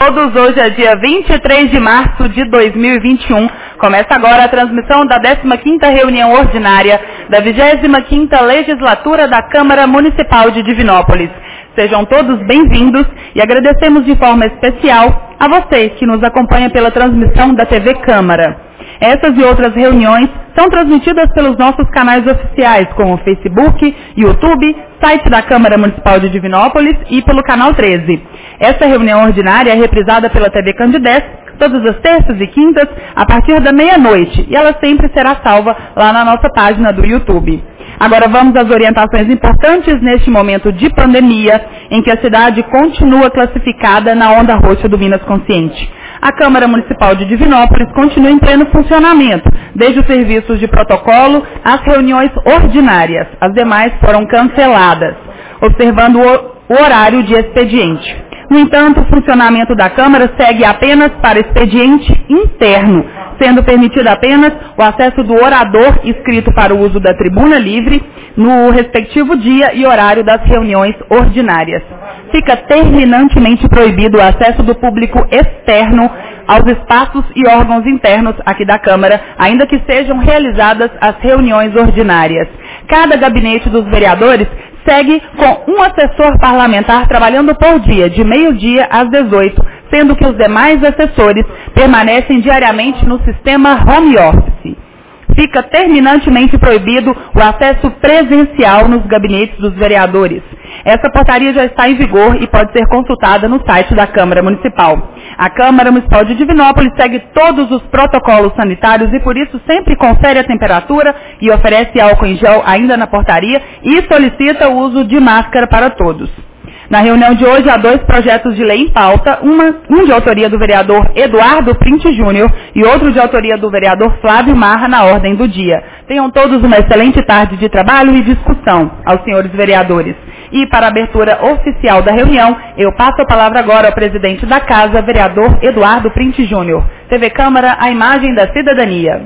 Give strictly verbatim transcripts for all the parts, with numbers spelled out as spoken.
todos, hoje é dia vinte e três de março de dois mil e vinte e um. Começa agora a transmissão da décima quinta reunião ordinária da vigésima quinta Legislatura da Câmara Municipal de Divinópolis. Sejam todos bem-vindos e agradecemos de forma especial a vocês que nos acompanham pela transmissão da T V Câmara. Essas e outras reuniões são transmitidas pelos nossos canais oficiais, como o Facebook, YouTube, site da Câmara Municipal de Divinópolis e pelo Canal treze. Essa reunião ordinária é reprisada pela T V Candidez todas as terças e quintas, a partir da meia-noite, e ela sempre será salva lá na nossa página do YouTube. Agora vamos às orientações importantes neste momento de pandemia, em que a cidade continua classificada na onda roxa do Minas Consciente. A Câmara Municipal de Divinópolis continua em pleno funcionamento, desde os serviços de protocolo às reuniões ordinárias. As demais foram canceladas, observando o horário de expediente. No entanto, o funcionamento da Câmara segue apenas para expediente interno, sendo permitido apenas o acesso do orador inscrito para o uso da tribuna livre no respectivo dia e horário das reuniões ordinárias. Fica terminantemente proibido o acesso do público externo aos espaços e órgãos internos aqui da Câmara, ainda que sejam realizadas as reuniões ordinárias. Cada gabinete dos vereadores segue com um assessor parlamentar trabalhando por dia, de meio-dia às dezoito, sendo que os demais assessores permanecem diariamente no sistema home office. Fica terminantemente proibido o acesso presencial nos gabinetes dos vereadores. Essa portaria já está em vigor e pode ser consultada no site da Câmara Municipal. A Câmara Municipal de Divinópolis segue todos os protocolos sanitários e, por isso, sempre confere a temperatura e oferece álcool em gel ainda na portaria e solicita o uso de máscara para todos. Na reunião de hoje há dois projetos de lei em pauta, uma, um de autoria do vereador Eduardo Printe Júnior e outro de autoria do vereador Flávio Marra na ordem do dia. Tenham todos uma excelente tarde de trabalho e discussão aos senhores vereadores. E para a abertura oficial da reunião, eu passo a palavra agora ao presidente da Casa, vereador Eduardo Printe Júnior. T V Câmara, a imagem da cidadania.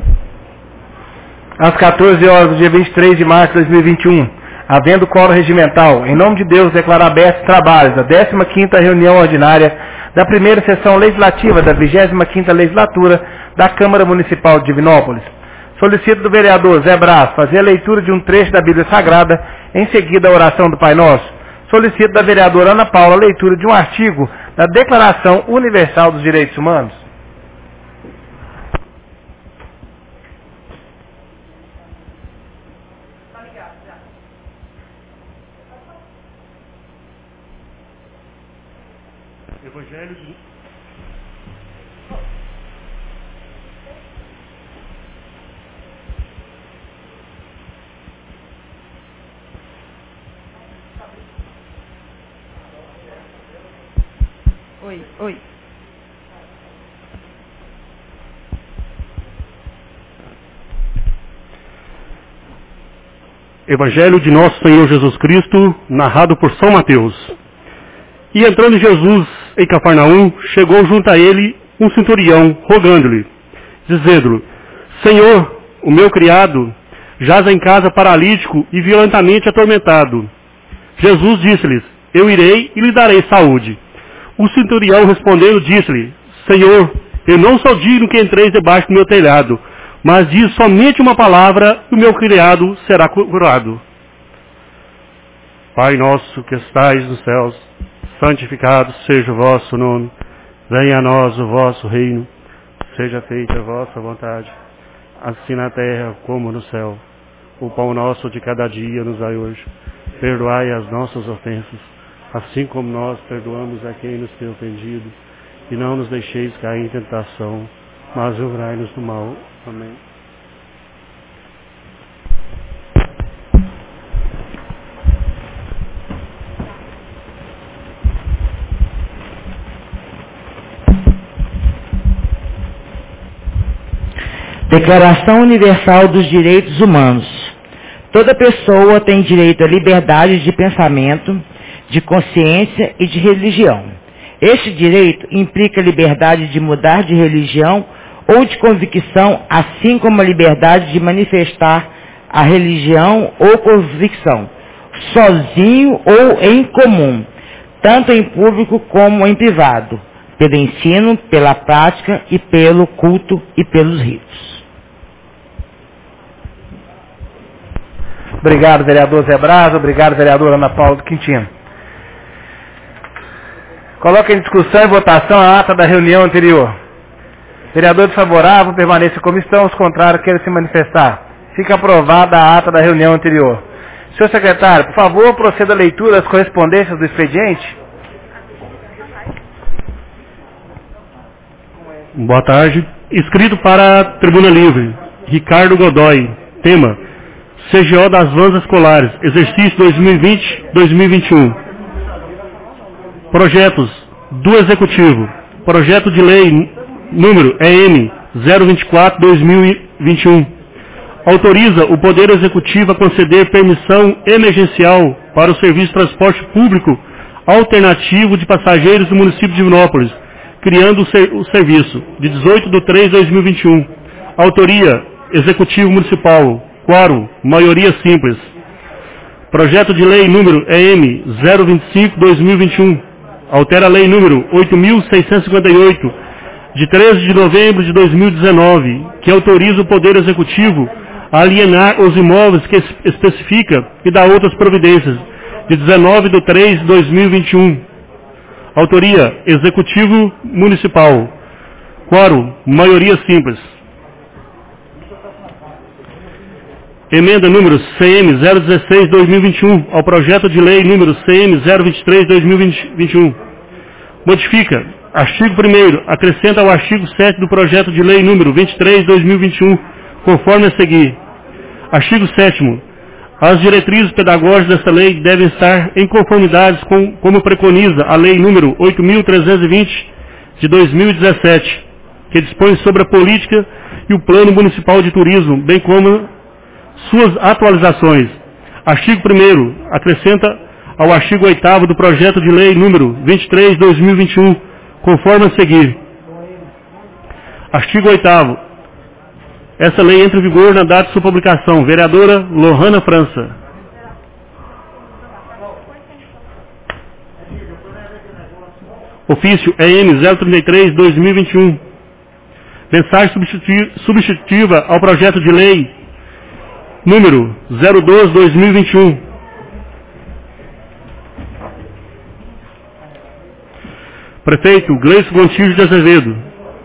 Às quatorze horas do dia vinte e três de março de dois mil e vinte e um, havendo quórum regimental, em nome de Deus, declaro abertos os trabalhos da décima quinta reunião ordinária da primeira sessão legislativa da vigésima quinta Legislatura da Câmara Municipal de Divinópolis. Solicito do vereador Zé Brás fazer a leitura de um trecho da Bíblia Sagrada, em seguida a oração do Pai Nosso. Solicito da vereadora Ana Paula a leitura de um artigo da Declaração Universal dos Direitos Humanos. Evangelho de... Oi, oi. Evangelho de Nosso Senhor Jesus Cristo, narrado por São Mateus. E entrando Jesus em Cafarnaum, chegou junto a ele um centurião, rogando-lhe, dizendo-lhe, Senhor, o meu criado jaz em casa paralítico e violentamente atormentado. Jesus disse-lhes, eu irei e lhe darei saúde. O centurião respondendo disse-lhe, Senhor, eu não sou digno que entreis debaixo do meu telhado, mas diz somente uma palavra e o meu criado será curado. Pai nosso que estais nos céus, santificado seja o vosso nome, venha a nós o vosso reino, seja feita a vossa vontade, assim na terra como no céu. O pão nosso de cada dia nos dai hoje, perdoai as nossas ofensas, assim como nós perdoamos a quem nos tem ofendido, e não nos deixeis cair em tentação, mas livrai-nos do mal. Amém. Declaração Universal dos Direitos Humanos. Toda pessoa tem direito à liberdade de pensamento, de consciência e de religião. Este direito implica a liberdade de mudar de religião ou de convicção, assim como a liberdade de manifestar a religião ou convicção, sozinho ou em comum, tanto em público como em privado, pelo ensino, pela prática e pelo culto e pelos ritos. Obrigado, vereador Zé Braz. Obrigado, vereadora Ana Paula do Quintino. Coloca em discussão e votação a ata da reunião anterior. Vereador desfavorável, permaneça em comissão. Os contrários, queiram se manifestar. Fica aprovada a ata da reunião anterior. Senhor secretário, por favor, proceda a leitura das correspondências do expediente. Boa tarde. Escrito para a Tribuna Livre, Ricardo Godoy. Tema: C G O das Vans Escolares, exercício dois mil e vinte a dois mil e vinte e um. Projetos do Executivo. Projeto de Lei número E M zero vinte e quatro barra dois mil e vinte e um. Autoriza o Poder Executivo a conceder permissão emergencial para o serviço de transporte público alternativo de passageiros do município de Divinópolis, criando o, ser, o serviço de dezoito de três de dois mil e vinte e um. Autoria: Executivo Municipal. Quórum: maioria simples. Projeto de Lei número E M zero vinte e cinco barra dois mil e vinte e um. Altera a Lei número oito mil seiscentos e cinquenta e oito, de treze de novembro de dois mil e dezenove, que autoriza o Poder Executivo a alienar os imóveis que especifica e dá outras providências, de dezenove de três de dois mil e vinte e um. Autoria: Executivo Municipal. Quórum: maioria simples. Emenda número C M zero dezesseis barra dois mil e vinte e um ao projeto de lei número C M zero vinte e três barra dois mil e vinte e um. Modifica artigo primeiro, acrescenta ao artigo sete do projeto de lei número vinte e três barra dois mil e vinte e um, conforme a seguir. Artigo sétimo. As diretrizes pedagógicas desta lei devem estar em conformidade com, como preconiza a lei número oito mil trezentos e vinte de dois mil e dezessete, que dispõe sobre a política e o plano municipal de turismo, bem como suas atualizações. Artigo primeiro. Acrescenta ao artigo oitavo do projeto de lei número vinte e três barra dois mil e vinte e um, conforme a seguir. Artigo oitavo. Essa lei entra em vigor na data de sua publicação. Vereadora Lohana França. Ofício E M zero trinta e três barra dois mil e vinte e um. Mensagem substitutiva ao projeto de lei número zero doze barra dois mil e vinte e um. Prefeito Gleison Gontijo de Azevedo.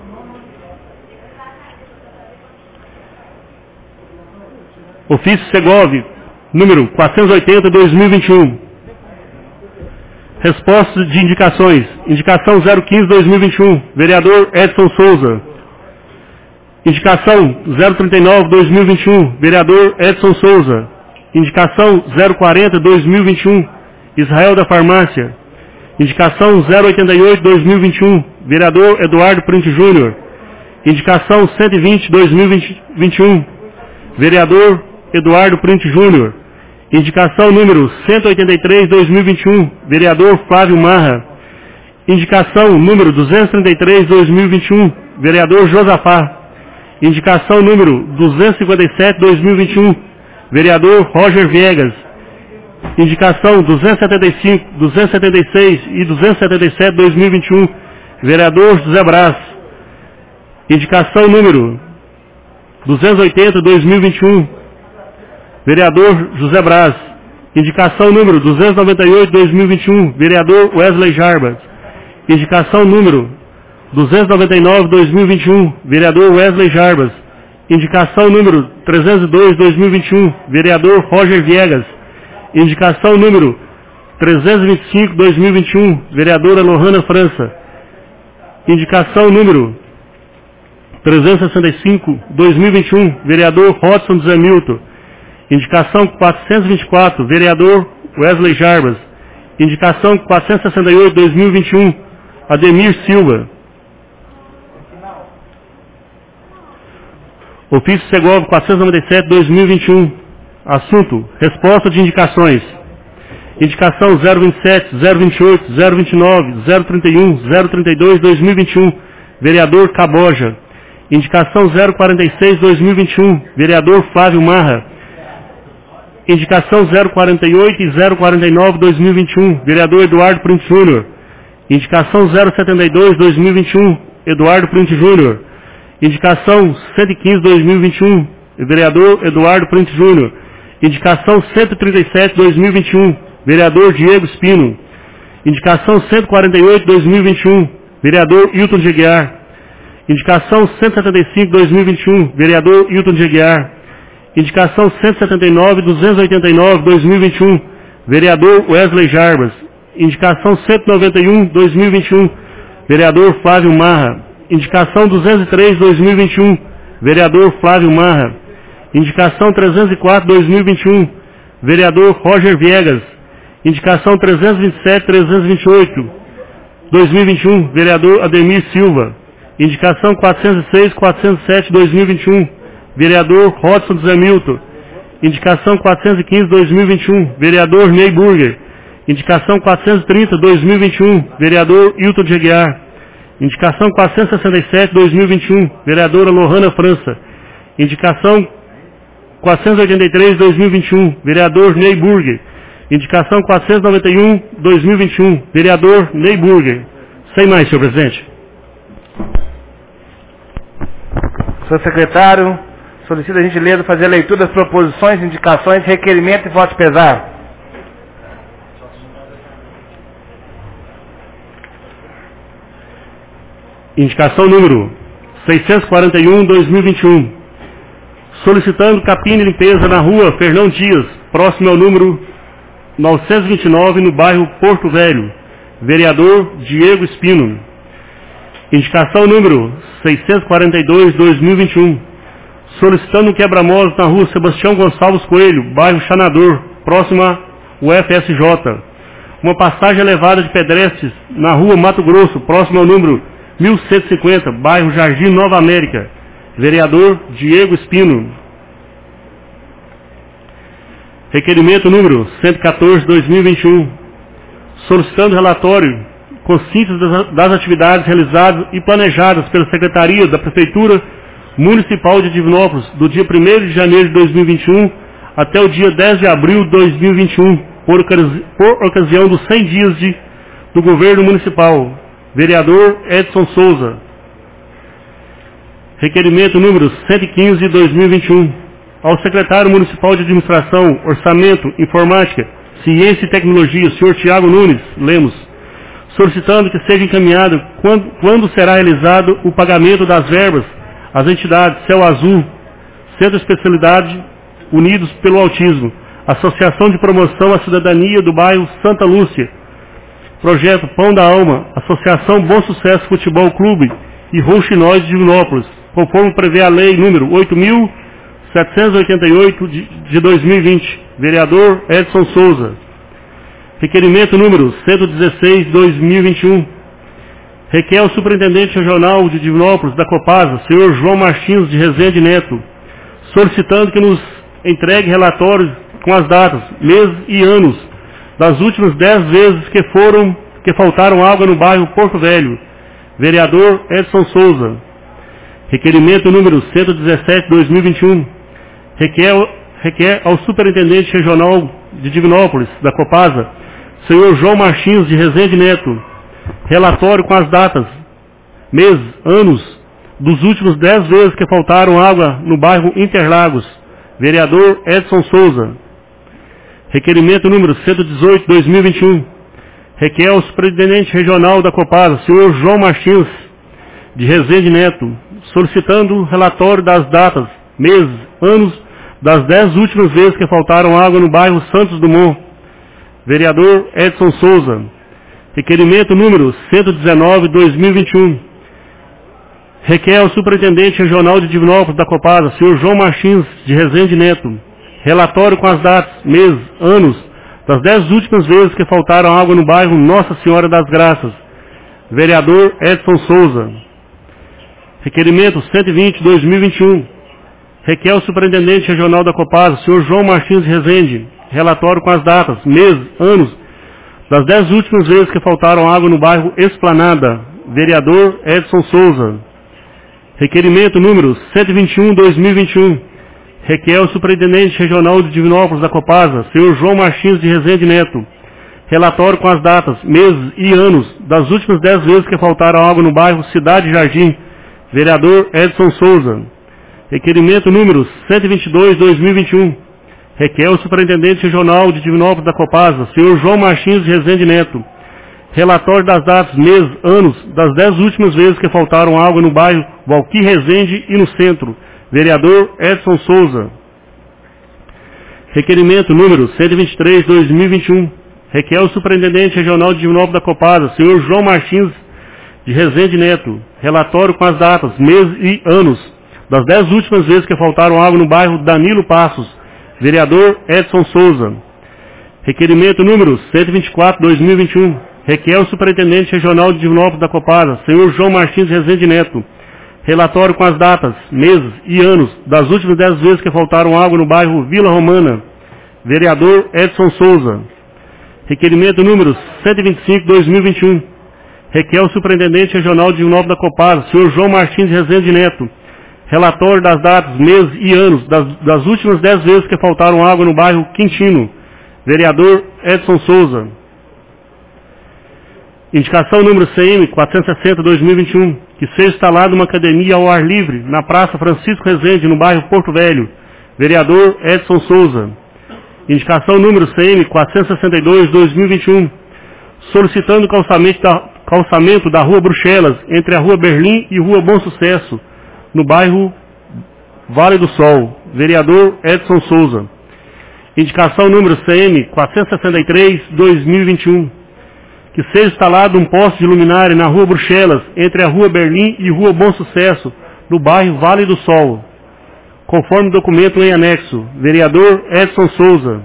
Ofício Segov, número quatrocentos e oitenta barra dois mil e vinte e um. Resposta de indicações. Indicação zero quinze barra dois mil e vinte e um. Vereador Edson Souza. Indicação zero trinta e nove barra dois mil e vinte e um. Vereador Edson Souza. Indicação zero quarenta barra dois mil e vinte e um. Israel da Farmácia. Indicação zero oitenta e oito barra dois mil e vinte e um. Vereador Eduardo Printe Júnior. Indicação cento e vinte barra dois mil e vinte e um. Vereador Eduardo Printe Júnior. Indicação número cento e oitenta e três barra dois mil e vinte e um. Vereador Flávio Marra. Indicação número duzentos e trinta e três barra dois mil e vinte e um. Vereador Josafá. Indicação número duzentos e cinquenta e sete barra dois mil e vinte e um. Vereador Roger Viegas. Indicação duzentos e setenta e cinco, duzentos e setenta e seis e duzentos e setenta e sete barra dois mil e vinte e um. Vereador José Braz. Indicação número duzentos e oitenta barra dois mil e vinte e um. Vereador José Braz. Indicação número duzentos e noventa e oito barra dois mil e vinte e um. Vereador Wesley Jarbas. Indicação número duzentos e noventa e nove barra dois mil e vinte e um. Vereador Wesley Jarbas. Indicação número trezentos e dois barra dois mil e vinte e um. Vereador Roger Viegas. Indicação número trezentos e vinte e cinco barra dois mil e vinte e um. Vereadora Lohana França. Indicação número trezentos e sessenta e cinco barra dois mil e vinte e um. Vereador Rodson Zé Milton. Indicação quatrocentos e vinte e quatro. Vereador Wesley Jarbas. Indicação quatrocentos e sessenta e oito barra dois mil e vinte e um. Ademir Silva. Ofício Segov quatrocentos e noventa e sete barra dois mil e vinte e um. Assunto: resposta de indicações. Indicação zero vinte e sete, zero vinte e oito, zero vinte e nove, zero trinta e um, zero trinta e dois barra dois mil e vinte e um. Vereador Caboja. Indicação zero quarenta e seis barra dois mil e vinte e um. Vereador Flávio Marra. Indicação zero quarenta e oito e zero quarenta e nove barra dois mil e vinte e um. Vereador Eduardo Print Júnior. Indicação zero setenta e dois, dois mil e vinte e um, Eduardo Print Júnior. Indicação cento e quinze, dois mil e vinte e um, vereador Eduardo Print Júnior. Indicação cento e trinta e sete, dois mil e vinte e um, vereador Diego Espino. Indicação cento e quarenta e oito, dois mil e vinte e um, vereador Hilton de Aguiar. Indicação cento e setenta e cinco, dois mil e vinte e um, vereador Hilton de Aguiar. Indicação cento e setenta e nove, duzentos e oitenta e nove, dois mil e vinte e um, vereador Wesley Jarbas. Indicação cento e noventa e um, dois mil e vinte e um, vereador Flávio Marra. Indicação duzentos e três, dois mil e vinte e um, vereador Flávio Marra. Indicação trezentos e quatro, dois mil e vinte e um, vereador Roger Viegas. Indicação trezentos e vinte e sete, trezentos e vinte e oito, dois mil e vinte e um, vereador Ademir Silva. Indicação quatrocentos e seis, quatrocentos e sete, dois mil e vinte e um, vereador Rodson Zé Milton. Indicação quatrocentos e quinze, dois mil e vinte e um, vereador Ney Burger. Indicação quatrocentos e trinta, dois mil e vinte e um, vereador Hilton de Aguiar. Indicação quatrocentos e sessenta e sete, dois mil e vinte e um, vereadora Lohana França. Indicação quatrocentos e oitenta e três, dois mil e vinte e um, vereador Ney Burger. Indicação quatrocentos e noventa e um, dois mil e vinte e um, vereador Ney Burger. Sem mais, senhor presidente. Senhor secretário, solicito a gentileza fazer a leitura das proposições, indicações, requerimento e voto de pesar. Indicação número seiscentos e quarenta e um, dois mil e vinte e um. Solicitando capina e limpeza na rua Fernão Dias, próximo ao número novecentos e vinte e nove, no bairro Porto Velho. Vereador Diego Espino. Indicação número seiscentos e quarenta e dois, dois mil e vinte e um. Solicitando um quebra-molas na rua Sebastião Gonçalves Coelho, bairro Chanador, próximo ao F S J. Uma passagem elevada de pedestres na rua Mato Grosso, próximo ao número mil cento e cinquenta, bairro Jardim Nova América. Vereador Diego Espino. Requerimento número cento e quatorze, dois mil e vinte e um. Solicitando relatório com síntese das, das atividades realizadas e planejadas pela Secretaria da Prefeitura Municipal de Divinópolis do dia primeiro de janeiro de dois mil e vinte e um até o dia dez de abril de dois mil e vinte e um, por, ocasi por ocasião dos cem dias de, do governo municipal. Vereador Edson Souza. Requerimento número cento e quinze, dois mil e vinte e um. Ao secretário municipal de Administração, Orçamento, Informática, Ciência e Tecnologia, senhor Tiago Nunes Lemos, solicitando que seja encaminhado quando, quando será realizado o pagamento das verbas às entidades Céu Azul, Centro de Especialidade Unidos pelo Autismo, Associação de Promoção à Cidadania do bairro Santa Lúcia, Projeto Pão da Alma, Associação Bom Sucesso Futebol Clube e Rouxinóis de Divinópolis, conforme prevê a lei número oito mil setecentos e oitenta e oito de dois mil e vinte. Vereador Edson Souza. Requerimento número cento e dezesseis, dois mil e vinte e um. Requer ao Superintendente Regional de Divinópolis da Copasa, senhor João Martins de Rezende Neto, solicitando que nos entregue relatórios com as datas, meses e anos das últimas dez vezes que foram, que faltaram água no bairro Porto Velho. Vereador Edson Souza. Requerimento número cento e dezessete, dois mil e vinte e um. Requer, requer ao Superintendente Regional de Divinópolis da Copasa, senhor João Martins de Rezende Neto, relatório com as datas, meses, anos dos últimos dez vezes que faltaram água no bairro Interlagos. Vereador Edson Souza. Requerimento número cento e dezoito, dois mil e vinte e um. Requer ao Superintendente Regional da Copasa, senhor João Martins de Rezende Neto, solicitando relatório das datas, meses, anos das dez últimas vezes que faltaram água no bairro Santos Dumont. Vereador Edson Souza. Requerimento número cento e dezenove, dois mil e vinte e um. Requer ao Superintendente Regional de Divinópolis da Copasa, senhor João Martins de Rezende Neto, relatório com as datas, meses, anos das dez últimas vezes que faltaram água no bairro Nossa Senhora das Graças. Vereador Edson Souza. Requerimento cento e vinte, dois mil e vinte e um. Requer ao Superintendente Regional da Copasa, senhor João Martins de Rezende, relatório com as datas, meses, anos das dez últimas vezes que faltaram água no bairro Esplanada. Vereador Edson Souza. Requerimento número cento e vinte e um, dois mil e vinte e um. Requer ao Superintendente Regional de Divinópolis da Copasa, senhor João Martins de Rezende Neto, Relatório com as datas, meses e anos das últimas dez vezes que faltaram água no bairro Cidade Jardim. Vereador Edson Souza. Requerimento número cento e vinte e dois, dois mil e vinte e um. Requer o Superintendente Regional de Divinópolis da Copasa, senhor João Martins de Rezende Neto. Relatório das datas, meses, anos das dez últimas vezes que faltaram água no bairro Valquir Rezende e no centro. Vereador Edson Souza. Requerimento número cento e vinte e três, dois mil e vinte e um. Requer o Superintendente Regional de Divinópolis da Copasa, senhor João Martins de Rezende Neto. Relatório com as datas, meses e anos das dez últimas vezes que faltaram água no bairro Danilo Passos. Vereador Edson Souza. Requerimento número cento e vinte e quatro, dois mil e vinte e um. Requer o Superintendente Regional de Divinópolis da Copasa, senhor João Martins de Rezende Neto. Relatório com as datas, meses e anos das últimas dez vezes que faltaram água no bairro Vila Romana. Vereador Edson Souza. Requerimento número cento e vinte e cinco, dois mil e vinte e um. Requer o Superintendente Regional de Divinópolis da Copasa, senhor João Martins de Rezende Neto. Relatório das datas, meses e anos das, das últimas dez vezes que faltaram água no bairro Quintino. Vereador Edson Souza. Indicação número C M quatrocentos e sessenta, dois mil e vinte e um. Que seja instalada uma academia ao ar livre na Praça Francisco Rezende, no bairro Porto Velho. Vereador Edson Souza. Indicação número C M quatrocentos e sessenta e dois, dois mil e vinte e um. Solicitando o calçamento da, calçamento da Rua Bruxelas, entre a Rua Berlim e Rua Bom Sucesso, no bairro Vale do Sol. Vereador Edson Souza. Indicação número C M quatrocentos e sessenta e três, dois mil e vinte e um. Que seja instalado um poste de luminária na Rua Bruxelas, entre a Rua Berlim e Rua Bom Sucesso, no bairro Vale do Sol. Conforme documento em anexo. Vereador Edson Souza.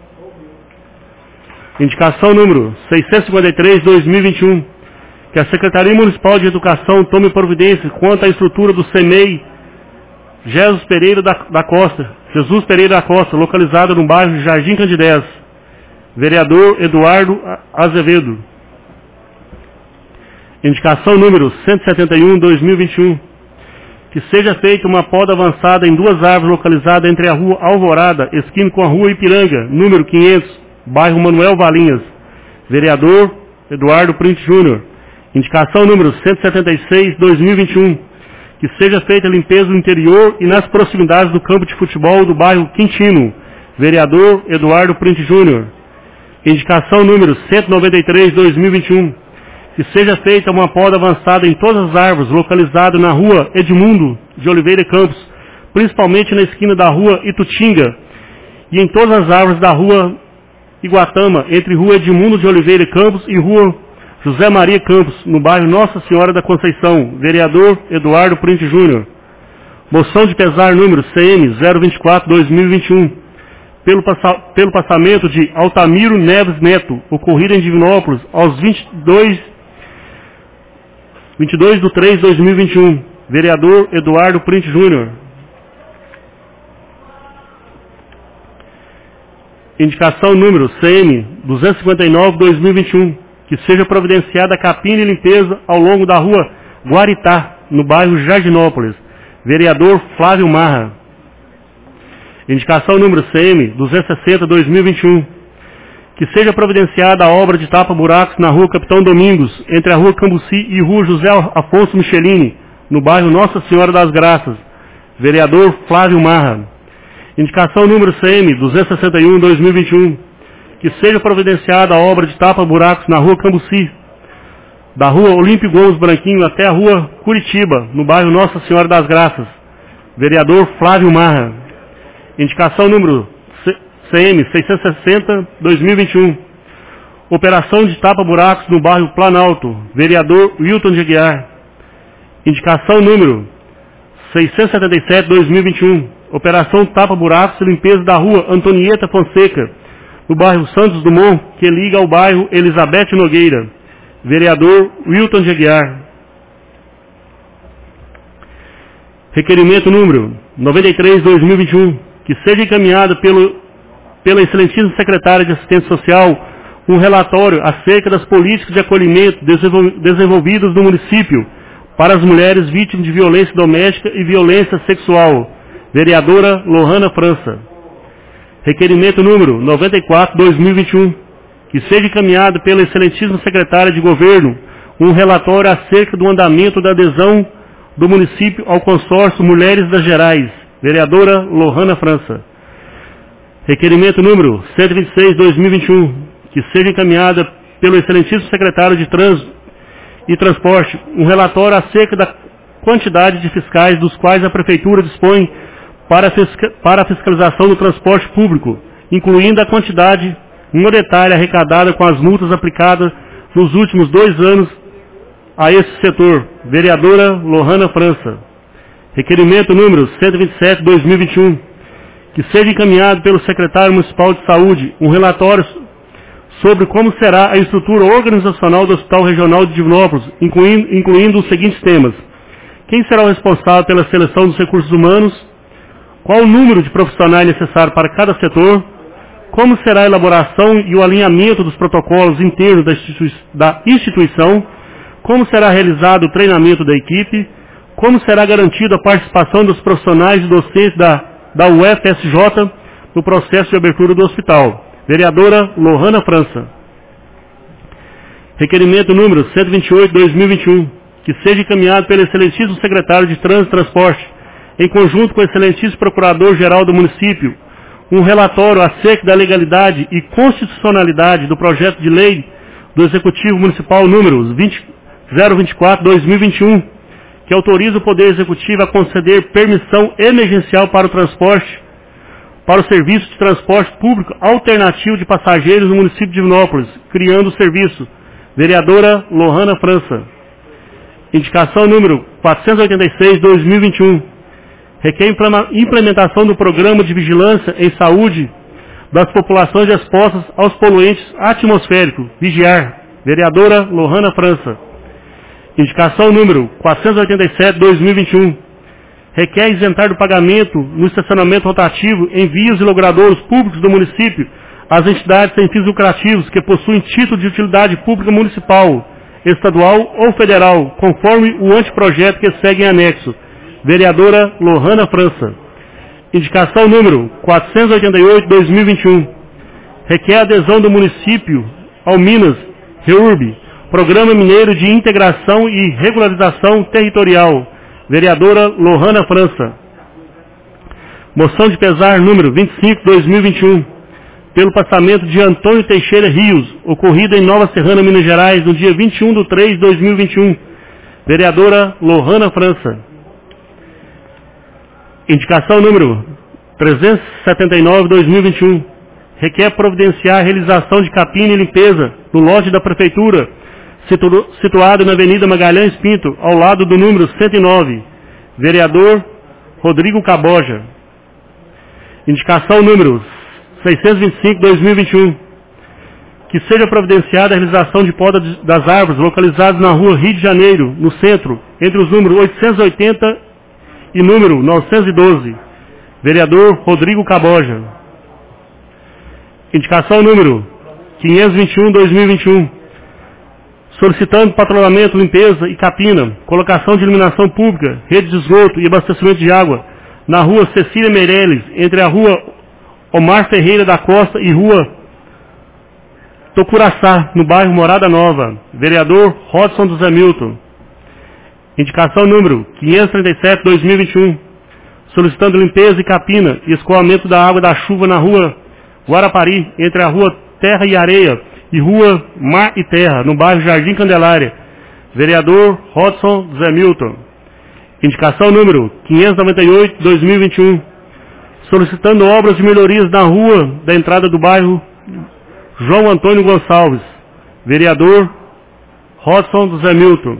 Indicação número seiscentos e cinquenta e três, dois mil e vinte e um. Que a Secretaria Municipal de Educação tome providência quanto à estrutura do C M E I Jesus Pereira da, da Costa, Jesus Pereira da Costa, localizado no bairro Jardim Candidez. Vereador Eduardo Azevedo. Indicação número cento e setenta e um, dois mil e vinte e um. Que seja feita uma poda avançada em duas árvores localizadas entre a Rua Alvorada, esquina com a Rua Ipiranga, número quinhentos, bairro Manuel Valinhas. Vereador Eduardo Print Júnior. Indicação número cento e setenta e seis, dois mil e vinte e um. Que seja feita a limpeza do interior e nas proximidades do campo de futebol do bairro Quintino. Vereador Eduardo Print Júnior. Indicação número cento e noventa e três, dois mil e vinte e um. Que seja feita uma poda avançada em todas as árvores localizadas na Rua Edmundo de Oliveira Campos, principalmente na esquina da Rua Itutinga, e em todas as árvores da Rua Iguatama, entre Rua Edmundo de Oliveira Campos e Rua José Maria Campos, no bairro Nossa Senhora da Conceição. Vereador Eduardo Print Júnior. Moção de pesar número C M zero vinte e quatro, dois mil e vinte e um. Pelo, passa, pelo passamento de Altamiro Neves Neto, ocorrido em Divinópolis, aos vinte e dois, vinte e dois de três de dois mil e vinte e um. Vereador Eduardo Print Júnior. Indicação número C M duzentos e cinquenta e nove, dois mil e vinte e um. Que seja providenciada a capina e limpeza ao longo da Rua Guaritá, no bairro Jardinópolis. Vereador Flávio Marra. Indicação número C M duzentos e sessenta, dois mil e vinte e um. Que seja providenciada a obra de tapa-buracos na Rua Capitão Domingos, entre a Rua Cambuci e Rua José Afonso Michelini, no bairro Nossa Senhora das Graças. Vereador Flávio Marra. Indicação número C M duzentos e sessenta e um, dois mil e vinte e um. Que seja providenciada a obra de tapa-buracos na Rua Cambuci, da Rua Olímpio Gomes Branquinho até a Rua Curitiba, no bairro Nossa Senhora das Graças. Vereador Flávio Marra. Indicação número C M seiscentos e sessenta, dois mil e vinte e um. Operação de tapa-buracos no bairro Planalto. Vereador Wilton de Aguiar. Indicação número seiscentos e setenta e sete, dois mil e vinte e um. Operação tapa-buracos e limpeza da Rua Antonieta Fonseca, no bairro Santos Dumont, que liga ao bairro Elizabeth Nogueira. Vereador Wilton de Aguiar. Requerimento número noventa e três, dois mil e vinte e um. Que seja encaminhado pelo, pela excelentíssima secretária de Assistência Social um relatório acerca das políticas de acolhimento desenvolvidas no município para as mulheres vítimas de violência doméstica e violência sexual. Vereadora Lohana França. Requerimento número noventa e quatro, dois mil e vinte e um. que seja encaminhado pela excelentíssima secretária de Governo um relatório acerca do andamento da adesão do município ao consórcio Mulheres das Gerais, vereadora Lohana França. Requerimento número cento e vinte e seis, dois mil e vinte e um, que seja encaminhada pelo excelentíssimo secretário de Trânsito e Transporte um relatório acerca da quantidade de fiscais dos quais a Prefeitura dispõe para a, fisca, para a fiscalização do transporte público, incluindo a quantidade monetária arrecadada com as multas aplicadas nos últimos dois anos a esse setor. Vereadora Lohana França. Requerimento número cento e vinte e sete, dois mil e vinte e um, que seja encaminhado pelo secretário municipal de Saúde um relatório sobre como será a estrutura organizacional do Hospital Regional de Divinópolis, incluindo, incluindo os seguintes temas: quem será o responsável pela seleção dos recursos humanos, qual o número de profissionais necessário para cada setor, como será a elaboração e o alinhamento dos protocolos internos da, institui da instituição, como será realizado o treinamento da equipe, como será garantida a participação dos profissionais e docentes da, da U F S J no processo de abertura do hospital. Vereadora Lohana França. Requerimento número cento e vinte e oito, dois mil e vinte e um, que seja encaminhado pelo excelentíssimo secretário de Trânsito e Transporte, em conjunto com o excelentíssimo procurador-geral do município, um relatório acerca da legalidade e constitucionalidade do projeto de lei do Executivo Municipal número zero vinte e quatro, dois mil e vinte e um, que autoriza o Poder Executivo a conceder permissão emergencial para o transporte, para o serviço de transporte público alternativo de passageiros no município de Divinópolis, criando o serviço. Vereadora Lohana França. Indicação número quatrocentos e oitenta e seis, dois mil e vinte e um, requer implementação do Programa de Vigilância em Saúde das populações expostas aos poluentes atmosféricos, Vigiar. Vereadora Lohana França. Indicação número quatrocentos e oitenta e sete, dois mil e vinte e um, requer isentar do pagamento no estacionamento rotativo em vias e logradouros públicos do município as entidades sem fins lucrativos que possuem título de utilidade pública municipal, estadual ou federal, conforme o anteprojeto que segue em anexo. Vereadora Lohana França. Indicação número quatrocentos e oitenta e oito, dois mil e vinte e um, requer a adesão do município ao Minas REURB, Programa Mineiro de Integração e Regularização Territorial. Vereadora Lohana França. Moção de pesar número vinte e cinco, dois mil e vinte e um, pelo passamento de Antônio Teixeira Rios, ocorrido em Nova Serrana, Minas Gerais, no dia vinte e um de três de dois mil e vinte e um. Vereadora Lohana França. Indicação número trezentos e setenta e nove, dois mil e vinte e um, requer providenciar a realização de capina e limpeza no lote da Prefeitura, situ situado na Avenida Magalhães Pinto, ao lado do número cento e nove. Vereador Rodrigo Caboja. Indicação número seiscentos e vinte e cinco, dois mil e vinte e um, que seja providenciada a realização de poda das árvores localizadas na rua Rio de Janeiro, no centro, entre os números oitocentos e oitenta e número novecentos e doze. Vereador Rodrigo Caboja. Indicação número quinhentos e vinte e um, dois mil e vinte e um, solicitando patrulhamento, limpeza e capina, colocação de iluminação pública, rede de esgoto e abastecimento de água na rua Cecília Meirelles, entre a rua Omar Ferreira da Costa e rua Tocuraçá, no bairro Morada Nova. Vereador Rodson do Zé Milton. Indicação número quinhentos e trinta e sete, dois mil e vinte e um, solicitando limpeza e capina e escoamento da água da chuva na rua Guarapari, entre a rua Terra e Areia e rua Mar e Terra, no bairro Jardim Candelária. Vereador Rodson do Zé Milton. Indicação número quinhentos e noventa e oito, dois mil e vinte e um, solicitando obras de melhorias na rua da entrada do bairro João Antônio Gonçalves. Vereador Rodson do Zé Milton.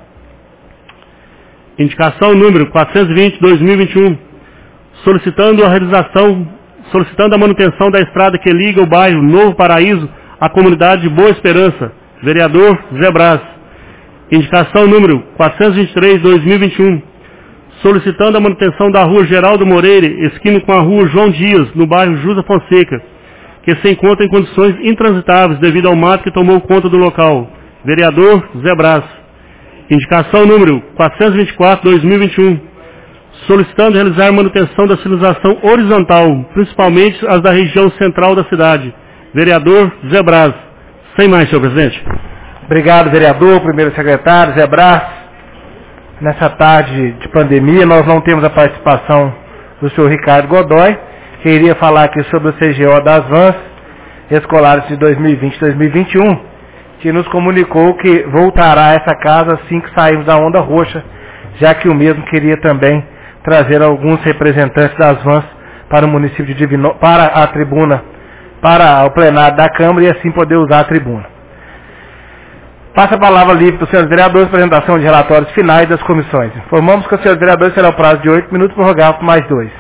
Indicação número quatrocentos e vinte, dois mil e vinte e um, solicitando a realização, solicitando a manutenção da estrada que liga o bairro Novo Paraíso à comunidade de Boa Esperança. Vereador Zé Brás. Indicação número quatrocentos e vinte e três, dois mil e vinte e um, solicitando a manutenção da rua Geraldo Moreira, esquina com a rua João Dias, no bairro Jusa Fonseca, que se encontra em condições intransitáveis devido ao mato que tomou conta do local. Vereador Zé Brás. Indicação número quatrocentos e vinte e quatro, dois mil e vinte e um, solicitando realizar manutenção da sinalização horizontal, principalmente as da região central da cidade. Vereador Zé Brás. Sem mais, senhor presidente. Obrigado, vereador, primeiro secretário, Zé Brás. Nessa tarde de pandemia, nós não temos a participação do senhor Ricardo Godoy, que iria falar aqui sobre o C G O das vans escolares de dois mil e vinte e dois mil e vinte e um, que nos comunicou que voltará a essa casa assim que sairmos da onda roxa, já que o mesmo queria também trazer alguns representantes das vans para o município de Divinópolis, para a tribuna, para o plenário da Câmara e assim poder usar a tribuna. Passa a palavra livre para os senhores vereadores, apresentação de relatórios finais das comissões. Informamos que os senhores vereadores terão o prazo de oito minutos, prorrogável por mais dois.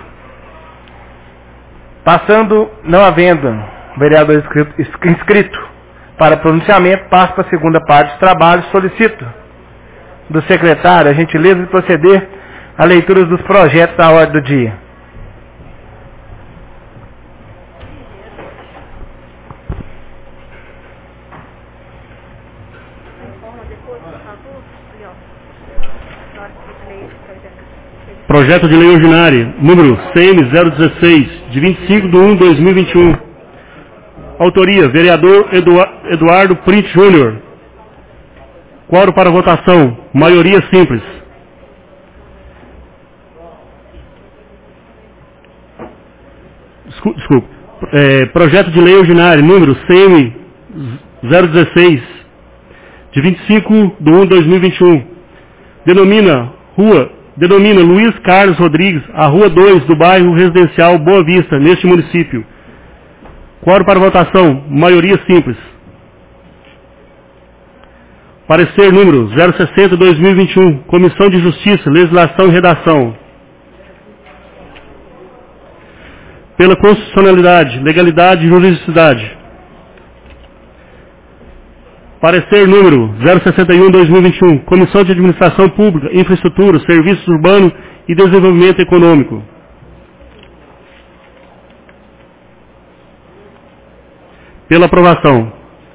Passando, não havendo vereador inscrito, inscrito para pronunciamento, passo para a segunda parte dos trabalhos. Solicito do secretário a gentileza de proceder à leitura dos projetos da ordem do dia. Projeto de lei ordinária, número C M zero dezesseis, de vinte e cinco de um de dois mil e vinte e um. Autoria, vereador Eduardo Print Júnior. Quórum para votação, maioria simples. Desculpe. É, projeto de lei ordinária, número C M zero dezesseis, de vinte e cinco de um de dois mil e vinte e um. Denomina rua, denomina Luiz Carlos Rodrigues, a rua dois do bairro residencial Boa Vista, neste município. Quórum para votação, maioria simples. Parecer número zero sessenta de dois mil e vinte e um, Comissão de Justiça, Legislação e Redação. Pela constitucionalidade, legalidade e juridicidade. Parecer número zero sessenta e um de dois mil e vinte e um, Comissão de Administração Pública, Infraestrutura, Serviços Urbanos e Desenvolvimento Econômico. Pela aprovação.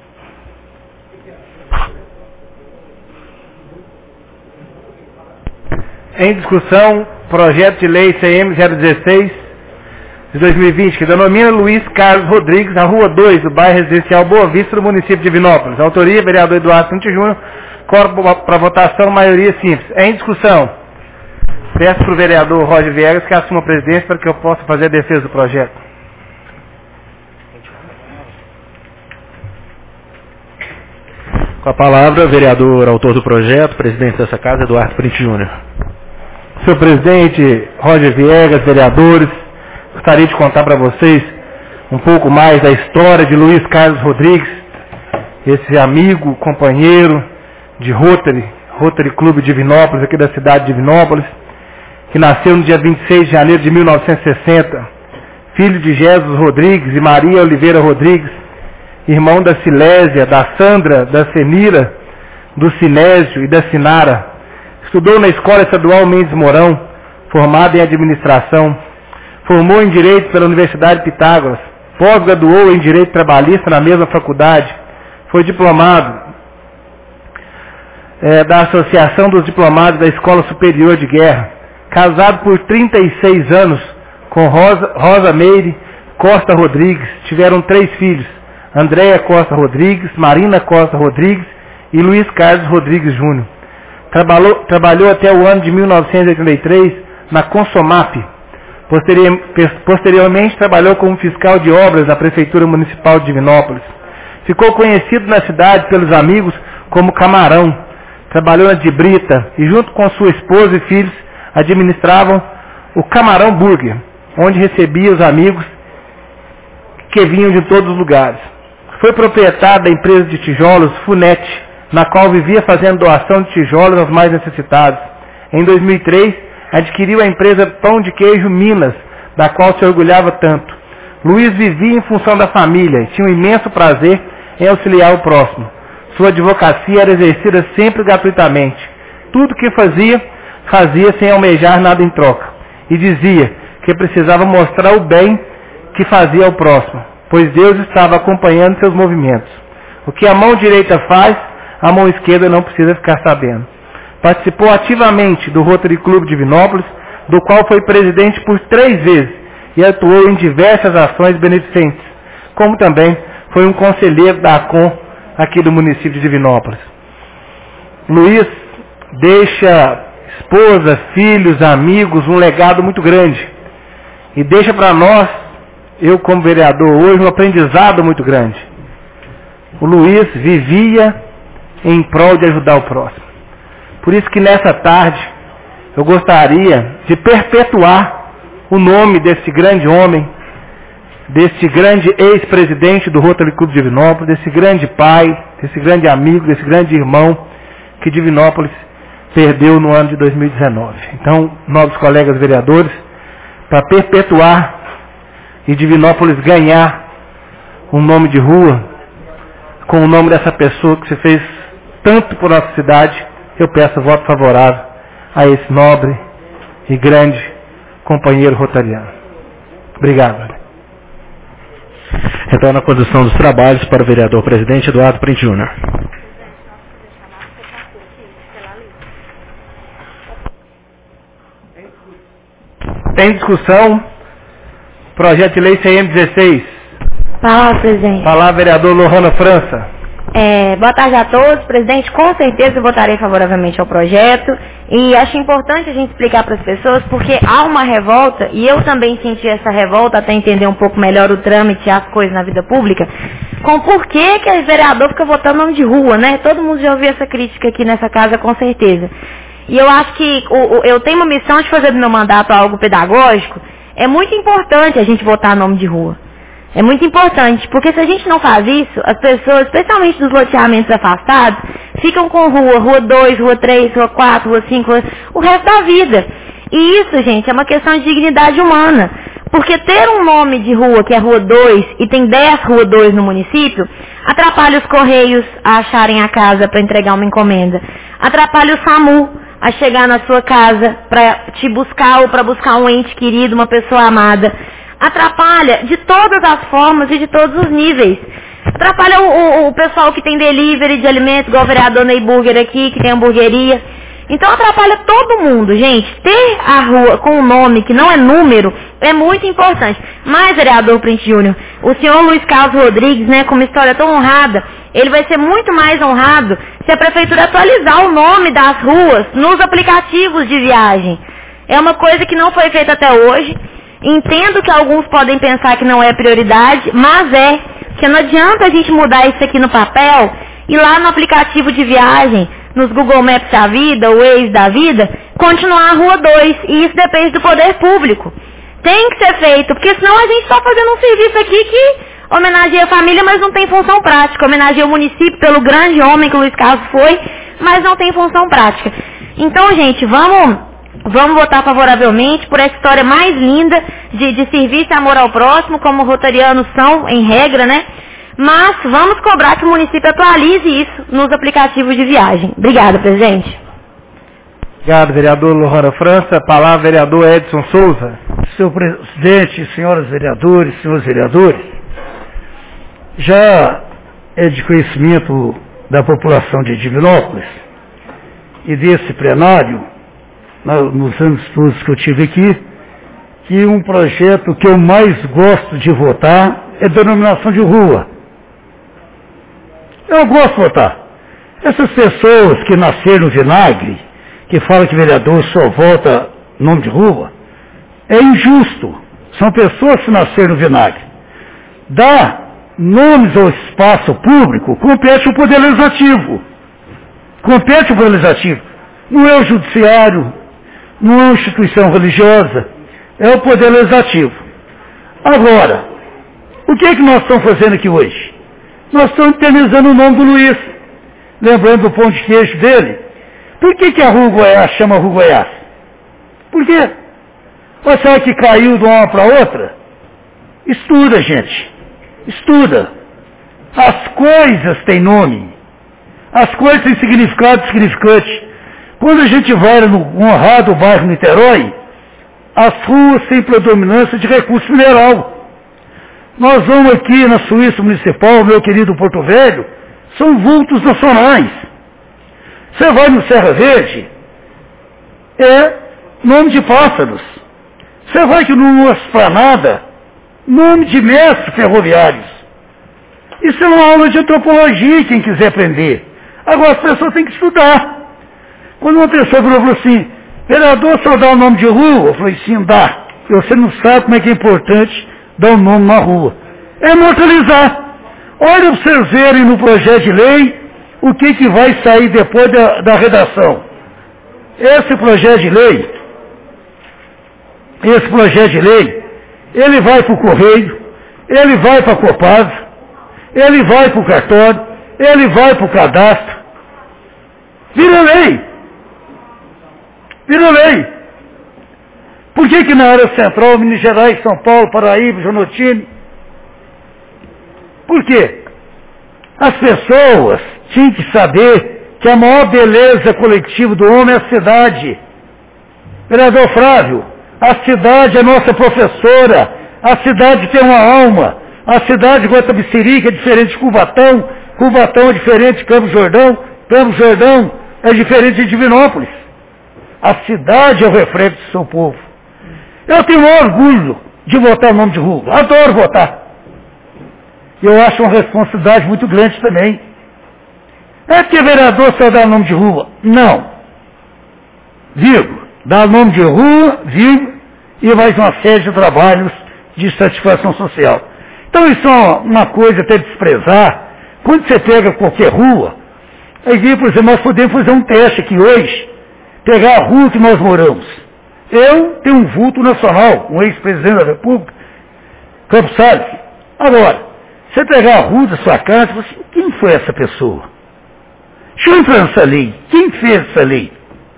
Em discussão, projeto de lei C M zero dezesseis de dois mil e vinte, que denomina Luiz Carlos Rodrigues, a rua dois do bairro residencial Boa Vista, do município de Divinópolis. Autoria, vereador Eduardo Print Júnior. Quórum para votação, maioria simples. Em discussão, peço para o vereador Roger Viegas que assuma a presidência para que eu possa fazer a defesa do projeto. Com a palavra, vereador autor do projeto, presidente dessa casa, Eduardo Print Júnior. Senhor presidente, Roger Viegas, vereadores, gostaria de contar para vocês um pouco mais da história de Luiz Carlos Rodrigues, esse amigo, companheiro de Rotary, Rotary Clube de Divinópolis, aqui da cidade de Divinópolis, que nasceu no dia vinte e seis de janeiro de mil novecentos e sessenta, filho de Jesus Rodrigues e Maria Oliveira Rodrigues, irmão da Silésia, da Sandra, da Senira, do Sinésio e da Sinara. Estudou na Escola Estadual Mendes Mourão, formado em administração. Formou em Direito pela Universidade Pitágoras. Pós-graduou em Direito Trabalhista na mesma faculdade. Foi diplomado é, da Associação dos Diplomados da Escola Superior de Guerra. Casado por trinta e seis anos com Rosa, Rosa Meire Costa Rodrigues. Tiveram três filhos. Andréia Costa Rodrigues, Marina Costa Rodrigues e Luiz Carlos Rodrigues Júnior. Trabalhou, trabalhou até o ano de mil novecentos e oitenta e três na Consomap. Posterior, posteriormente trabalhou como fiscal de obras da Prefeitura Municipal de Divinópolis. Ficou conhecido na cidade pelos amigos como Camarão. Trabalhou na Dibrita e junto com sua esposa e filhos administravam o Camarão Burger, onde recebia os amigos que vinham de todos os lugares. Foi proprietário da empresa de tijolos Funete, na qual vivia fazendo doação de tijolos aos mais necessitados. Em dois mil e três, adquiriu a empresa Pão de Queijo Minas, da qual se orgulhava tanto. Luiz vivia em função da família e tinha um imenso prazer em auxiliar o próximo. Sua advocacia era exercida sempre gratuitamente. Tudo que fazia, fazia sem almejar nada em troca. E dizia que precisava mostrar o bem que fazia ao próximo, pois Deus estava acompanhando seus movimentos. O que a mão direita faz, a mão esquerda não precisa ficar sabendo. Participou ativamente do Rotary Clube de Divinópolis, do qual foi presidente por três vezes e atuou em diversas ações beneficentes, como também foi um conselheiro da ACOM aqui do município de Divinópolis. Luiz deixa esposa, filhos, amigos, um legado muito grande. E deixa para nós, eu como vereador hoje, um aprendizado muito grande. O Luiz vivia em prol de ajudar o próximo. Por isso que nessa tarde eu gostaria de perpetuar o nome desse grande homem, desse grande ex-presidente do Rotary Club de Divinópolis, desse grande pai, desse grande amigo, desse grande irmão que Divinópolis perdeu no ano de dois mil e dezenove. Então, nobres colegas vereadores, para perpetuar e Divinópolis ganhar um nome de rua, com o nome dessa pessoa que se fez tanto por nossa cidade, eu peço voto favorável a esse nobre e grande companheiro rotariano. Obrigado. Retorno à condução dos trabalhos para o vereador presidente Eduardo Print Júnior Tem discussão. Projeto de lei C M dezesseis. Palavra, presidente. Palavra, vereador Lohana França. É, boa tarde a todos. Presidente, com certeza eu votarei favoravelmente ao projeto. E acho importante a gente explicar para as pessoas, porque há uma revolta, e eu também senti essa revolta até entender um pouco melhor o trâmite e as coisas na vida pública, com por que que o vereador fica votando nome de rua, né? Todo mundo já ouviu essa crítica aqui nessa casa, com certeza. E eu acho que o, o, eu tenho uma missão de fazer do meu mandato algo pedagógico. É muito importante a gente votar nome de rua. É muito importante, porque se a gente não faz isso, as pessoas, especialmente dos loteamentos afastados, ficam com rua, rua dois, rua três, rua quatro, rua cinco, o resto da vida. E isso, gente, é uma questão de dignidade humana. Porque ter um nome de rua que é rua dois e tem dez rua dois no município, atrapalha os correios a acharem a casa para entregar uma encomenda. Atrapalha o SAMU a chegar na sua casa para te buscar ou para buscar um ente querido, uma pessoa amada. Atrapalha de todas as formas e de todos os níveis. Atrapalha o, o, o pessoal que tem delivery de alimentos, igual o vereador Ney Burger aqui, que tem hamburgueria. Então atrapalha todo mundo, gente. Ter a rua com um nome que não é número é muito importante. Mas, vereador Print Júnior, o senhor Luiz Carlos Rodrigues, né, com uma história tão honrada, ele vai ser muito mais honrado se a prefeitura atualizar o nome das ruas nos aplicativos de viagem. É uma coisa que não foi feita até hoje. Entendo que alguns podem pensar que não é prioridade, mas é. Porque não adianta a gente mudar isso aqui no papel e lá no aplicativo de viagem, nos Google Maps da vida, o Waze da vida, continuar a Rua dois. E isso depende do poder público. Tem que ser feito, porque senão a gente está fazendo um serviço aqui que homenageia a família, mas não tem função prática. Homenageia o município pelo grande homem que o Luiz Carlos foi, mas não tem função prática. Então, gente, vamos... Vamos votar favoravelmente por essa história mais linda de, de serviço e amor ao próximo, como rotarianos são, em regra, né? Mas vamos cobrar que o município atualize isso nos aplicativos de viagem. Obrigada, presidente. Obrigado, vereador Lohana França. Palavra, vereador Edson Souza. Senhor presidente, senhoras vereadores, senhores vereadores, já é de conhecimento da população de Divinópolis e desse plenário, nos anos todos que eu tive aqui, que um projeto que eu mais gosto de votar é denominação de rua. Eu gosto de votar. Essas pessoas que nasceram no vinagre, que falam que vereador só vota nome de rua, é injusto. São pessoas que nasceram no vinagre. Dar nomes ao espaço público compete o Poder Legislativo. Compete o Poder Legislativo. Não é o Judiciário, não é uma instituição religiosa, é o Poder Legislativo. Agora, o que é que nós estamos fazendo aqui hoje? Nós estamos eternizando o nome do Luiz, lembrando do pão de queijo dele. Por que que a Rua Goiás chama Rua Goiás? Por quê? Ou será que caiu de uma hora para outra? Estuda, gente. Estuda. As coisas têm nome. As coisas têm significado e significante. Quando a gente vai no honrado bairro Niterói, as ruas têm predominância de recurso mineral. Nós vamos aqui na Suíça Municipal, meu querido Porto Velho, são vultos nacionais. Você vai no Serra Verde, é nome de pássaros. Você vai aqui no Esplanada, nome de mestres ferroviários. Isso é uma aula de antropologia, quem quiser aprender. Agora, as pessoas têm que estudar. Quando uma pessoa falou assim, vereador, só dá o nome de rua? Eu falei, sim, dá. Você não sabe como é que é importante dar um nome na rua. É imortalizar. Olha para vocês verem no projeto de lei o que, que vai sair depois da, da redação. Esse projeto de lei, esse projeto de lei, ele vai para o Correio, ele vai para a Copasa, ele vai para o cartório, ele vai para o cadastro. Vira lei. Vira lei. Por que que na área central, Minas Gerais, São Paulo, Paraíba, Jonotini? Por quê? As pessoas tinham que saber que a maior beleza coletiva do homem é a cidade. Vereador Flávio, a cidade é nossa professora, a cidade tem uma alma, a cidade de Guatapicirica é diferente de Cubatão, Cubatão é diferente de Campos Jordão, Campos Jordão é diferente de Divinópolis. A cidade é o reflexo do seu povo. Eu tenho um orgulho de votar o nome de rua, adoro votar. Eu acho uma responsabilidade muito grande também. É que vereador só dá nome de rua? Não. Vírgula. Dá nome de rua, vírgula, e mais uma série de trabalhos de satisfação social. Então isso é uma coisa até desprezar. Quando você pega qualquer rua, aí, por exemplo, nós podemos fazer um teste aqui hoje, pegar a rua que nós moramos. Eu tenho um vulto nacional, um ex-presidente da República, Campos Salles. Agora, você pegar a rua da sua casa, você, quem foi essa pessoa? Deixa eu entrar nessa lei. Quem fez essa lei?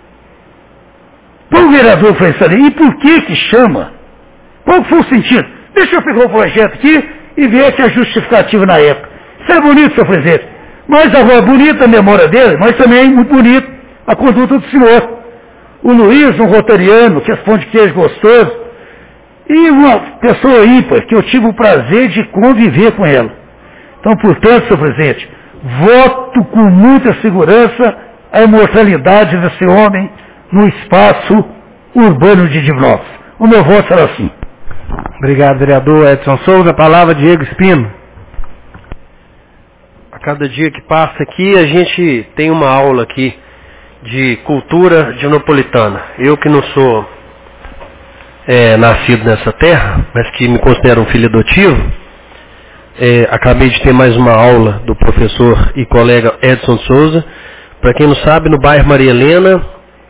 Qual vereador fez essa lei? E por que que chama? Qual foi o sentido? Deixa eu pegar o projeto aqui e ver se é justificativa na época. Isso é bonito, senhor presidente. Mas agora, bonita a memória dele, mas também muito bonito a conduta do senhor. O Luiz, um rotariano, que é pão de queijo gostoso, e uma pessoa ímpar, que eu tive o prazer de conviver com ela. Então, portanto, senhor presidente, voto com muita segurança a imortalidade desse homem no espaço urbano de Divinópolis. O meu voto será assim. Obrigado, vereador Edson Souza. A palavra, Diego Espino. A cada dia que passa aqui, a gente tem uma aula aqui de cultura dinopolitana. Eu que não sou é, nascido nessa terra, mas que me considero um filho adotivo, é, acabei de ter mais uma aula do professor e colega Edson Souza. Para quem não sabe, no bairro Maria Helena,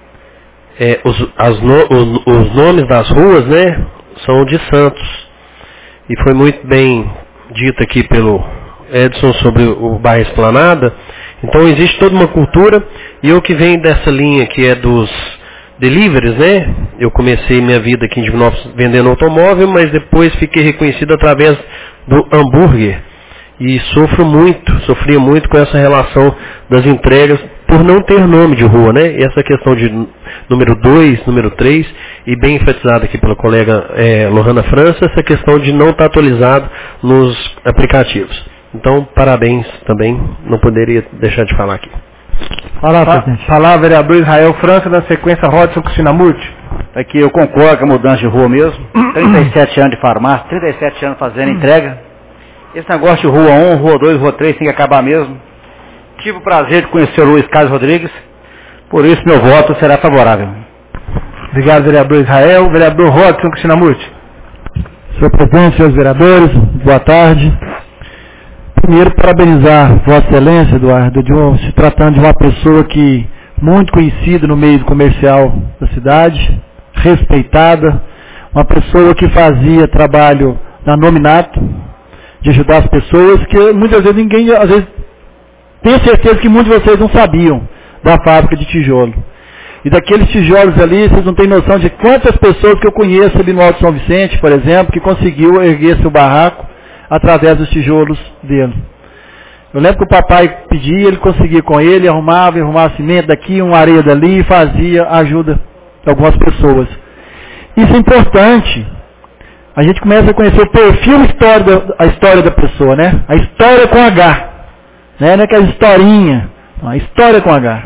é, os, as no, os, os nomes das ruas, né, são de santos. E foi muito bem dito aqui pelo Edson sobre o bairro Esplanada. Então existe toda uma cultura, e eu que venho dessa linha que é dos deliveries, né? Eu comecei minha vida aqui em Divinópolis vendendo automóvel, mas depois fiquei reconhecido através do hambúrguer. E sofro muito, sofria muito com essa relação das entregas, por não ter nome de rua, né? E essa questão de número dois, número três, e bem enfatizada aqui pela colega é, Lohana França, essa questão de não estar atualizado nos aplicativos. Então, parabéns também, não poderia deixar de falar aqui. Palavra, palavra vereador Israel França, na sequência Rodson Cristinamurti. Aqui eu concordo com a mudança de rua mesmo. trinta e sete anos de farmácia, trinta e sete anos fazendo entrega. Esse negócio de rua um, rua dois, rua três tem que acabar mesmo. Tive o prazer de conhecer o Luiz Carlos Rodrigues, por isso meu voto será favorável. Obrigado, vereador Israel. Vereador Rodson Cristinamurti. Senhor presidente, senhores vereadores, boa tarde. Primeiro, parabenizar Vossa Excelência, Eduardo, de um, se tratando de uma pessoa que muito conhecida no meio comercial da cidade, respeitada, uma pessoa que fazia trabalho na nominato, de ajudar as pessoas, que muitas vezes ninguém, às vezes, tenho certeza que muitos de vocês não sabiam da fábrica de tijolo. E daqueles tijolos ali, vocês não têm noção de quantas pessoas que eu conheço ali no Alto São Vicente, por exemplo, que conseguiu erguer seu barraco através dos tijolos dele. Eu lembro que o papai pedia, ele conseguia com ele, arrumava, arrumava cimento daqui, uma areia dali, e fazia ajuda de algumas pessoas. Isso é importante. A gente começa a conhecer o perfil, a história da, a história da pessoa, né? A história com H. Né? Não é aquela historinha. A história com H.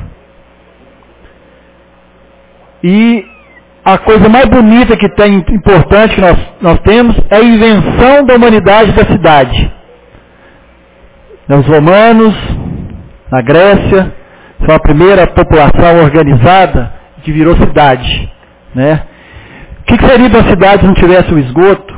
E a coisa mais bonita que tem, importante que nós, nós temos, é a invenção da humanidade da cidade. Os romanos, na Grécia, foi a primeira população organizada que virou cidade, né? O que, que seria uma cidade se não tivesse o esgoto,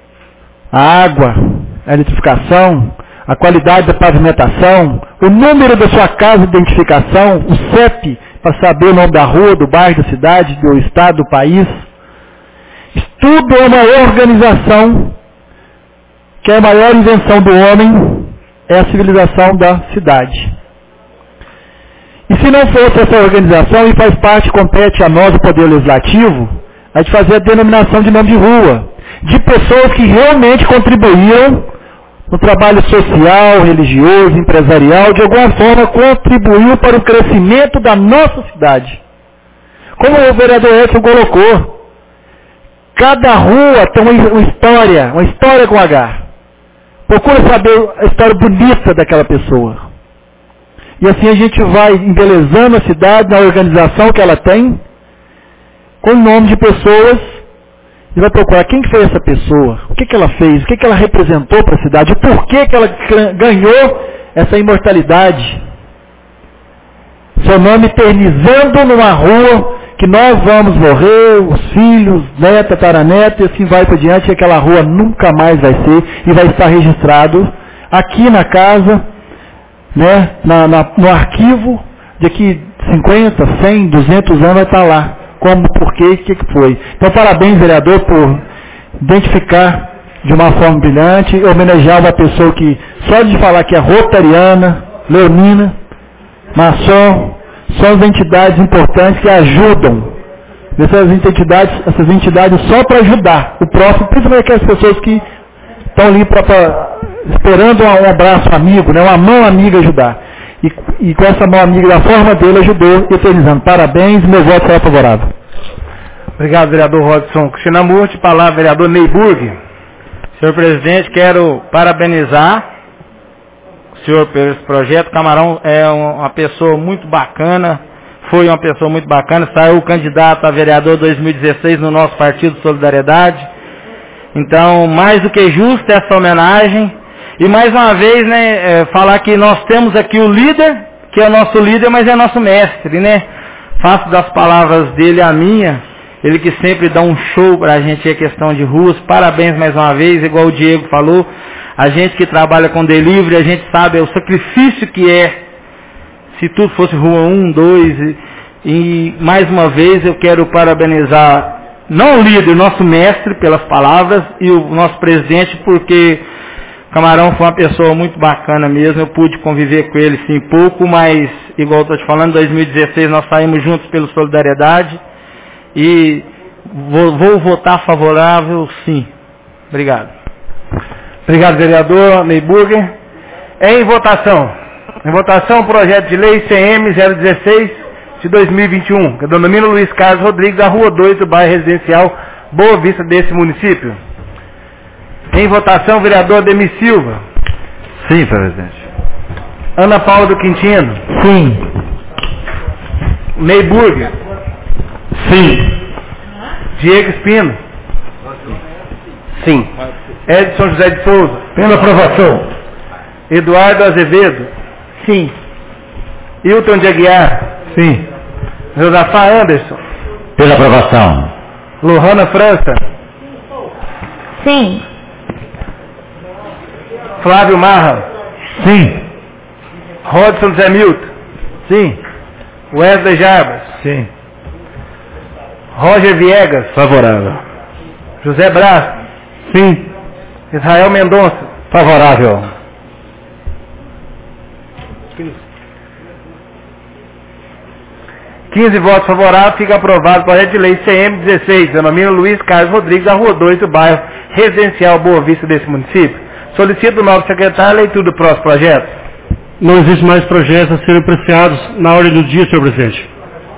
a água, a eletrificação, a qualidade da pavimentação, o número da sua casa de identificação, o C E P, para saber o nome da rua, do bairro, da cidade, do estado, do país. Isso tudo é uma organização que é a maior invenção do homem, é a civilização da cidade. E se não fosse essa organização, e faz parte, compete a nós, o Poder Legislativo, a de fazer a denominação de nome de rua, de pessoas que realmente contribuíram no trabalho social, religioso, empresarial, de alguma forma contribuiu para o crescimento da nossa cidade. Como o vereador Edson colocou, cada rua tem uma história, uma história com H. Procura saber a história bonita daquela pessoa. E assim a gente vai embelezando a cidade, na organização que ela tem, com o nome de pessoas, e vai procurar quem que foi essa pessoa, o que que ela fez, o que que ela representou para a cidade, o porquê que ela ganhou essa imortalidade. Seu nome eternizando numa rua que nós vamos morrer, os filhos, neto, tataraneto, e assim vai por diante, e aquela rua nunca mais vai ser, e vai estar registrado aqui na casa, né, na, na, no arquivo, daqui cinquenta, cem, duzentos anos vai estar lá. Como, porquê, o que, que foi. Então, parabéns, vereador, por identificar de uma forma brilhante, homenagear uma pessoa que, só de falar que é rotariana, leonina, maçom, são as entidades importantes que ajudam. Essas entidades, essas entidades só para ajudar o próximo, principalmente aquelas pessoas que estão ali pra, pra, esperando um, um abraço amigo, né, uma mão amiga ajudar. E, e com essa mão amiga, da forma dele, ajudou, eternizando. Parabéns, meu voto será favorável. Obrigado, vereador Rodson Krishnamurti. Palavra, vereador Neyburg. Senhor presidente, quero parabenizar o senhor pelo esse projeto. Camarão é uma pessoa muito bacana, foi uma pessoa muito bacana, saiu candidato a vereador dois mil e dezesseis no nosso Partido Solidariedade. Então, mais do que justa essa homenagem. E mais uma vez, né, é, falar que nós temos aqui o líder, que é nosso líder, mas é nosso mestre, né? Faço das palavras dele a minha, ele que sempre dá um show pra gente, a questão de ruas. Parabéns mais uma vez, igual o Diego falou, a gente que trabalha com delivery, a gente sabe o sacrifício que é, se tudo fosse rua um, dois, e, e mais uma vez eu quero parabenizar, não o líder, nosso mestre pelas palavras, e o nosso presidente, porque Camarão foi uma pessoa muito bacana mesmo, eu pude conviver com ele sim pouco, mas igual eu estou te falando, em dois mil e dezesseis nós saímos juntos pelo Solidariedade e vou, vou votar favorável sim. Obrigado. Obrigado, vereador Neyburg. Em votação. Em votação, o projeto de lei C M zero dezesseis de dois mil e vinte e um, que denomina Luiz Carlos Rodrigues, da Rua dois do bairro residencial Boa Vista desse município. Em votação, vereador Ademir Silva. Sim, presidente. Ana Paula do Quintino. Sim. Neyburg. Sim. Diego Espino. Sim. Edson José de Souza. Pela aprovação. Eduardo Azevedo. Sim. Hilton de Aguiar. Sim. Josafá Anderson. Pela aprovação. Lohana França. Sim. Flávio Marra. Sim. Rodson Zé Milton. Sim. Wesley Jarbas. Sim. Roger Viegas. Favorável. José Brás. Sim. Israel Mendonça. Favorável. quinze votos favoráveis, fica aprovado o projeto de lei C M dezesseis, denomina Luiz Carlos Rodrigues, da Rua dois do bairro residencial Boa Vista desse município. Solicito do novo secretário a leitura do próximo projeto. Não existe mais projetos a serem apreciados na ordem do dia, senhor presidente.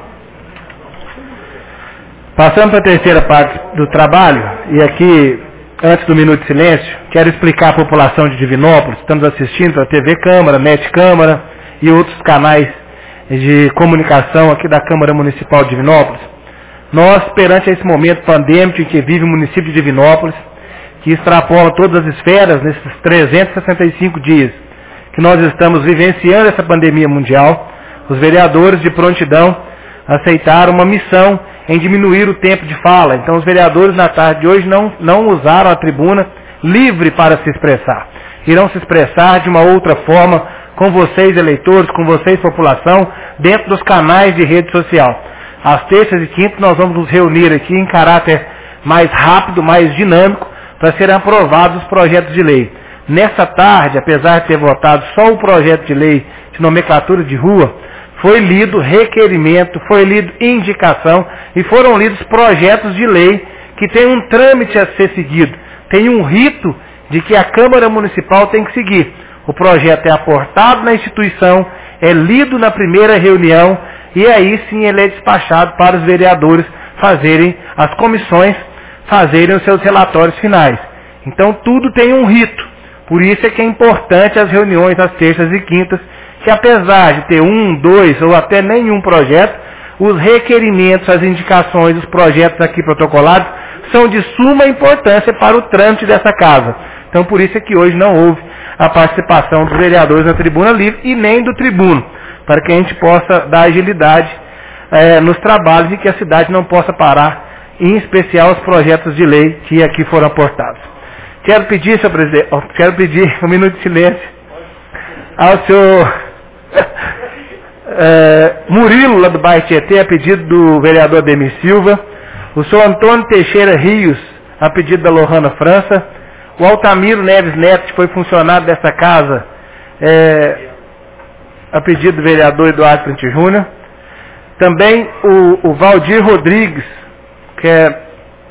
Passando para a terceira parte do trabalho, e aqui, antes do minuto de silêncio, quero explicar à população de Divinópolis, estamos assistindo para a T V Câmara, Net Câmara e outros canais de comunicação aqui da Câmara Municipal de Divinópolis. Nós, perante esse momento pandêmico em que vive o município de Divinópolis, que extrapola todas as esferas nesses trezentos e sessenta e cinco dias, que nós estamos vivenciando essa pandemia mundial, os vereadores de prontidão aceitaram uma missão em diminuir o tempo de fala. Então os vereadores na tarde de hoje não, não usaram a tribuna livre para se expressar. Irão se expressar de uma outra forma com vocês eleitores, com vocês população, dentro dos canais de rede social. Às terças e quintas nós vamos nos reunir aqui em caráter mais rápido, mais dinâmico, para serem aprovados os projetos de lei. Nessa tarde, apesar de ter votado só o projeto de lei de nomenclatura de rua, foi lido requerimento, foi lido indicação e foram lidos projetos de lei que tem um trâmite a ser seguido, tem um rito de que a Câmara Municipal tem que seguir. O projeto é aportado na instituição, é lido na primeira reunião e aí sim ele é despachado para os vereadores fazerem, as comissões fazerem os seus relatórios finais. Então tudo tem um rito. Por isso é que é importante as reuniões às terças e quintas, que apesar de ter um, dois ou até nenhum projeto, os requerimentos, as indicações, os projetos aqui protocolados são de suma importância para o trâmite dessa casa. Então por isso é que hoje não houve a participação dos vereadores na tribuna livre e nem do tribuno, para que a gente possa dar agilidade eh, nos trabalhos e que a cidade não possa parar, em especial os projetos de lei que aqui foram aportados. Quero pedir, senhor presidente, quero pedir um minuto de silêncio ao senhor é, Murilo, lá do bairro Tietê, a pedido do vereador Ademir Silva, o senhor Antônio Teixeira Rios, a pedido da Lohana França, o Altamiro Neves Neto, que foi funcionário dessa casa, é, a pedido do vereador Eduardo Prente Júnior, também o, o Valdir Rodrigues, que é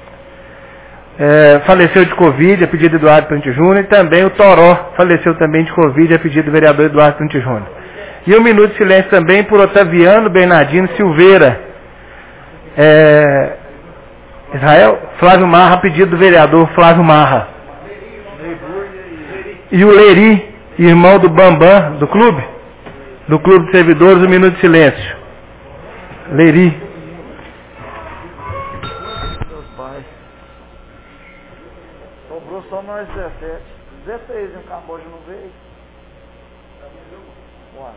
É, faleceu de Covid, a pedido do Eduardo Prente Júnior, e também o Toró faleceu também de Covid, a pedido do vereador Eduardo Prente Júnior. E um minuto de silêncio também por Otaviano Bernardino Silveira. É, Israel Flávio Marra, a pedido do vereador Flávio Marra. E o Leri, irmão do Bambam, do clube, do clube de servidores, um minuto de silêncio. Leri. Sobrou só nós dezessete. dezesseis, e o Camboja não veio. Uai.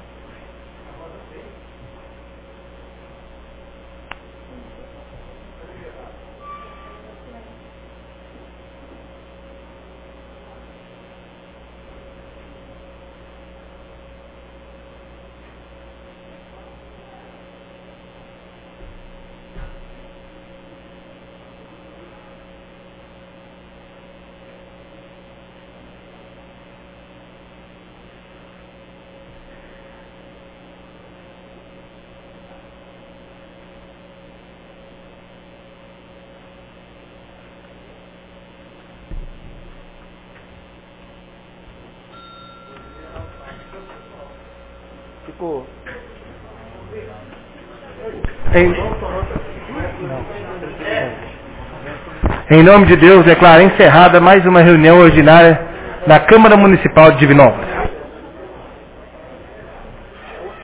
Ficou. Em... em nome de Deus, declaro encerrada mais uma reunião ordinária da Câmara Municipal de Divinópolis.